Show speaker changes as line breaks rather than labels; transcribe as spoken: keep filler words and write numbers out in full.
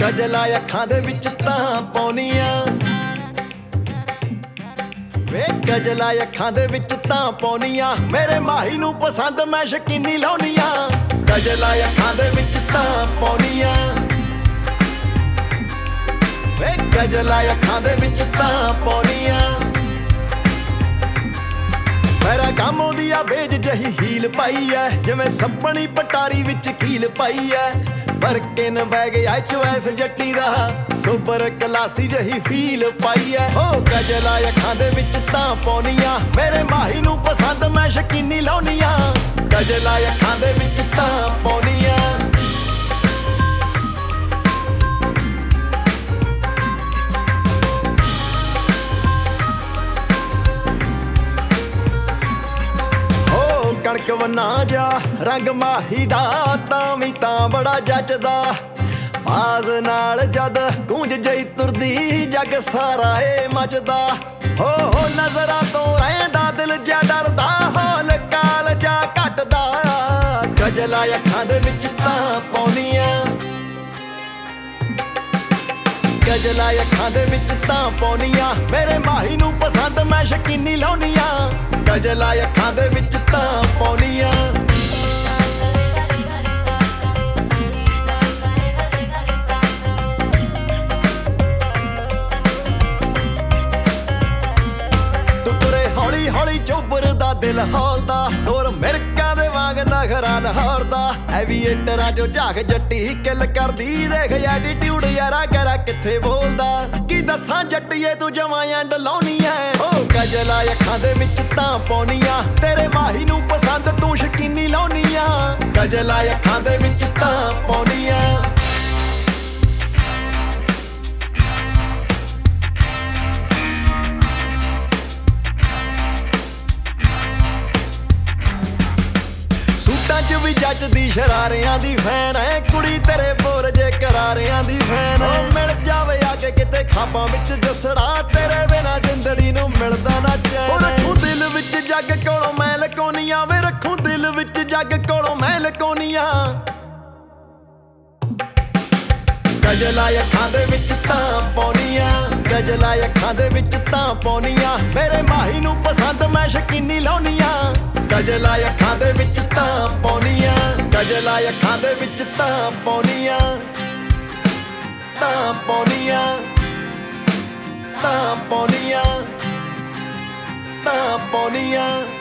ਗਜਲਾ ਅੱਖਾਂ ਦੇ ਵਿੱਚ ਤਾਂ ਪਾਉਣੀਆਂ ਵੇ ਗਜਲਾ ਅੱਖਾਂ ਦੇ ਵਿੱਚ ਤਾਂ ਪਾਉਣੀਆਂ ਮੇਰੇ ਮਾਹੀ ਨੂੰ ਪਸੰਦ ਮੈਂ ਸ਼ਕੀਨੀ ਲਾਉਣੀਆਂ ਗਜਲਾ ਅੱਖਾਂ ਦੇ ਵਿੱਚ ਤਾਂ ਪਾਉਣੀਆਂ ਵੇ ਗਜਲਾ ਅੱਖਾਂ ਦੇ ਵਿੱਚ ਤਾਂ ਪਾਉਣੀਆਂ ਮੇਰਾ ਕੰਮ ਉਹਦੀ ਆ ਬੇਜ ਜਹੀ ਹੀਲ ਪਾਈ ਐ ਜਿਵੇਂ ਸੱਪਣੀ ਪਟਾਰੀ ਵਿੱਚ ਕੀਲ ਪਾਈ ਐ ਬਰਕਿਨ ਬੈਗ ਐਚ ਓ ਐਸ ਜੱਟੀ ਦਾ ਸੁਪਰ ਕਲਾਸੀ ਜਹੀ ਫੀਲ ਪਾਈ ਐ ਓ ਗਜਲਾ ਅੱਖਾਂ ਦੇ ਵਿੱਚ ਤਾਂ ਪਾਉਣੀਆਂ ਮੇਰੇ ਮਾਹੀ ਨੂੰ ਪਸੰਦ ਮੈਂ ਸ਼ਕੀਨੀ ਲਾਉਣੀਆਂ ਗਜਲਾ ਅੱਖਾਂ ਦੇ ਵਿੱਚ ਤਾਂ ਪਾਉਣੀਆਂ ਕਣਕ ਵਨਾ ਜਾ ਰੰਗ ਮਾਹੀ ਦਾ ਤਾਂ ਵੀ ਤਾਂ ਬੜਾ ਜੱਚਦਾ ਬਾਜ਼ ਨਾਲ ਜਦ ਗੂੰਜ ਜਈ ਤੁਰਦੀ ਜੱਗ ਸਾਰਾ ਏ ਮਚਦਾ ਹੋ ਹੋ ਨਜ਼ਰਾਂ ਤੋਂ ਰਹਿੰਦਾ ਦਿਲ ਜਾ ਡਰਦਾ ਹੌਲ ਕਾਲ ਜਾ ਘਟਦਾ ਗਜਲਾ ਅੱਖਾਂ ਦੇ ਵਿੱਚ ਤਾਂ ਪਾਉਣੀਆਂ ਗਜਲਾ ਅੱਖਾਂ ਦੇ ਵਿੱਚ ਤਾਂ ਪਾਉਣੀਆਂ ਮੇਰੇ ਮਾਹੀ ਨੂੰ ਪਸੰਦ ਮੈਂ ਸ਼ਕੀਨੀ ਲਾਉਣੀਆਂ ਗਜਲਾ ਅੱਖਾਂ ਦੇ ਵਿੱਚ ਤਾਂ ਪਾਉਣੀਆਂ ਤੂੰ ਤੁਰੇ ਹੌਲੀ ਹੌਲੀ ਚੋਬਰ ਦਾ ਦਿਲ ਹੌਲਦਾ ਹੋਰ ਮਿਰਕਾਂ ਦੇ ਵਾਂਗ ਨਖਰਾ ਲਹੌਰਦਾ ਐਵੀਏਟਰਾਂ ਚੋਂ ਝਾਕ ਜੱਟੀ ਕਿੱਲ ਕਰਦੀ ਦੇਖ ਐਟੀਟਿਊਡ ਯਾਰਾ ਕਰਾ ਕਿੱਥੇ ਬੋਲਦਾ ਕੀ ਦੱਸਾਂ ਜੱਟੀਏ ਤੂੰ ਜਮਾਂ ਐਂਡ ਲਾਉਣੀ ਐ ਓ ਗਜਲਾ ਅੱਖਾਂ ਦੇ ਵਿੱਚ ਤਾਂ ਪਾਉਣੀਆਂ ਤੇਰੇ ਮਾਹੀ ਨੂੰ ਪਸੰਦ ਤੂੰ ਸ਼ਕੀਨੀ ਲਾਉਣੀਆਂ ਗਜਲਾ ਅੱਖਾਂ ਦੇ ਵਿੱਚ ਤਾਂ ਪਾਉਣੀਆਂ ਚ ਵੀ ਜੱਜਦੀ ਸ਼ਰਾਰਿਆਂ ਦੀ ਫੈਨ ਐ ਕੁੜੀ ਤੇਰੇ ਬੋਰ ਜੇ ਕਰਾਰਿਆਂ ਦੀ ਫੈਨ ਓ ਮਿਲ ਜਾਵੇ ਆ ਕੇ ਕਿਤੇ ਖਾਬਾਂ ਵਿੱਚ ਜਸੜਾ ਤੇਰੇ ਬਿਨਾ ਜਿੰਦੜੀ ਨੂੰ ਮਿਲਦਾ ਨਾ ਚੈਨ ਓ ਰੱਖੂ ਦਿਲ ਵਿੱਚ ਜੱਗ ਕੋਲੋਂ ਮੈਂ ਲਕੋਨੀਆਂ ਵੇ ਰੱਖੂ ਦਿਲ ਵਿੱਚ ਜੱਗ ਕੋਲੋਂ ਮੈਂ ਲਕੋਨੀਆਂ ਗਜਲਾ ਅੱਖਾਂ ਦੇ ਵਿੱਚ ਤਾਂ ਪਾਉਣੀਆਂ ਗਜਲਾ ਅੱਖਾਂ ਦੇ ਵਿੱਚ ਤਾਂ ਪਾਉਣੀਆਂ ਮੇਰੇ ਮਾਹੀ ਨੂੰ ਪਸੰਦ ਮੈਂ ਸ਼ਕੀਨੀ ਲਾਉਣੀਆਂ ਗਜਲਾ ਅੱਖਾਂ ਦੇ ਵਿੱਚ ਤਾਂ ਪਾਉਣੀਆਂ ਗਜਲਾ ਅੱਖਾਂ ਦੇ ਵਿੱਚ ਤਾਂ ਪਾਉਣੀਆਂ ਤਾਂ ਪਾਉਣੀਆਂ ਤਾਂ ਪਾਉਣੀਆਂ ਤਾਂ ਪਾਉਣੀਆਂ